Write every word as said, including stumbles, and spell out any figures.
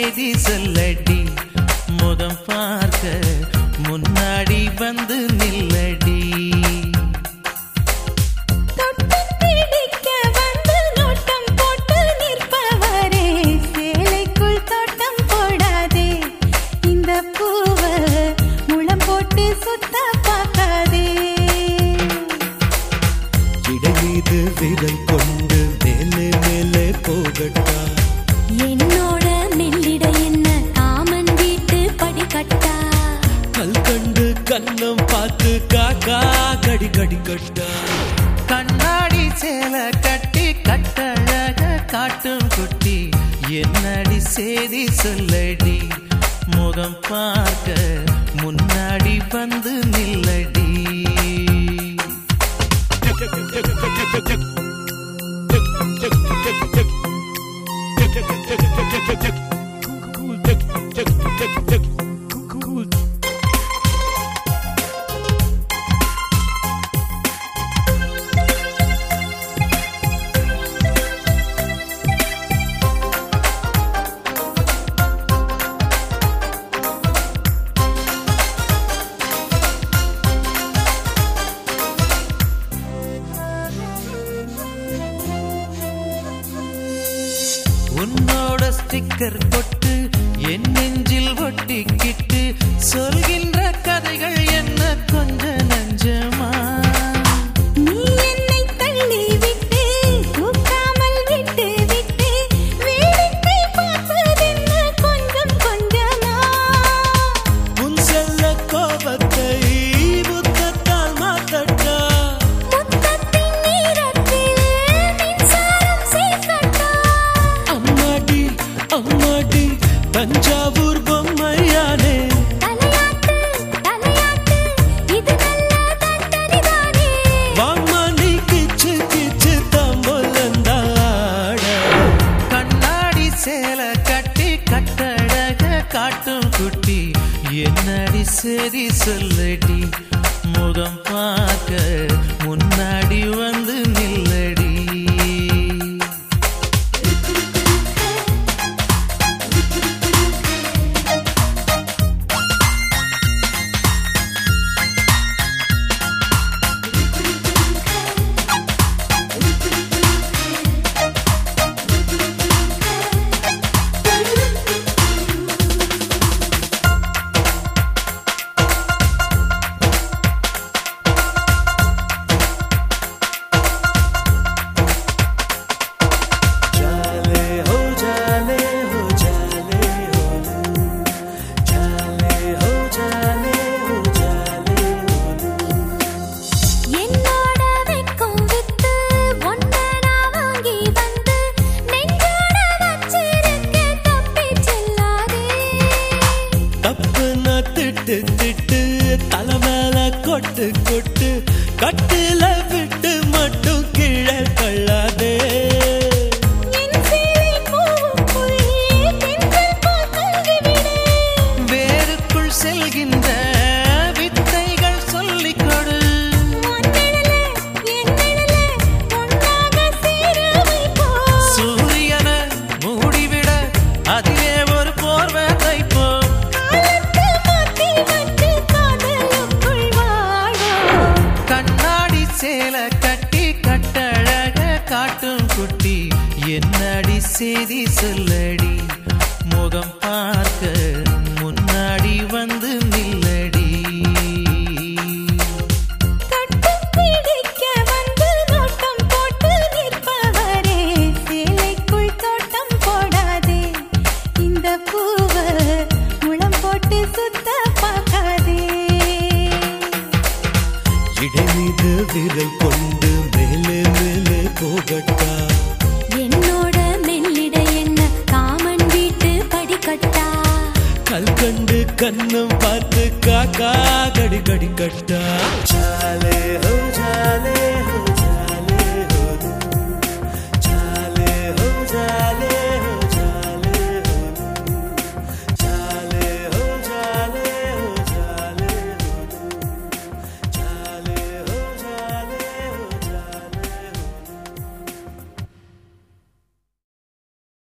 செய்தி சொல்லடி முகம் பார்க்க முன்னாடி வந்து நில்லடி விரல் கொண்டு மேலே மேலே போகட்டா என்னோட மெல்லிட என்ன காமன் வீட்டு படிக்கட்டா கல் கண்டு கண்ணம் பார்த்து காக்கா கடி கடி கட்டா கண்ணாடி சேல கட்டி கட்டழக காட்டும் குட்டி என்னடி செய்தி சொல்லடி முகம் பார்க்க முன்னாடி வந்து நில்லடி உன்னோட ஸ்டிக்கர் போட்டு என் நெஞ்சில் ஒட்டிக்கிட்டு சொல்கின்ற கதைகள் என்ன கொஞ்ச நஞ்சமா நீ என்னை தள்ளி விட்டு தூக்காமல் விட்டு விட்டு வேடிக்கை பார்ப்பதென்ன கொஞ்சம் கொஞ்சமா உன் செல்ல கோபத்தை முத்தத்தால் மாத்தட்டா முத்தத்தின் நீரத்தில் மின்சாரம் சேர்க்கட்டா அம்மாடி தஞ்சாவூர் பொம்மையானே தலையாட்டு தலையாட்டு இது நல்ல தண்டனைதானே வாம்மா நீ கிச்சு கிச்சு தம்பொல்லந்தாட கண்ணாடி சேல கட்டி கட்டழக காட்டும் குட்டி என்னடி சரி சொல்லடி முகம் பார்க்க முன்னாடி வந்து நில்லடி திட்டு தலை மேல கொட்டு கொட்டு கட்டில விட்டு மட்டும் கீழே தள்ளாதே வேருக்குள் செல்கின்ற வித்தைகள் சொல்லிக் கொடு சூரியன மூடிவிட அதிலே ஒரு போர்வை தைப்போம் சேல கட்டி கட்டழக காட்டும் குட்டி என்னடி செய்தி சொல்லடி முகம் பார்க்க முன்னாடி வந்து நில்லடி இடைமீது விரல் கொண்டு மேலே மேலே போகட்டா என்னோட மெல்லிட என்ன காமன் வீட்டு படிக்கட்டா கல் கண்டு கண்ணம் பார்த்து காக்கா கடி கடி கட்டா ஜாலே ஹோ ஜாலே ஹோ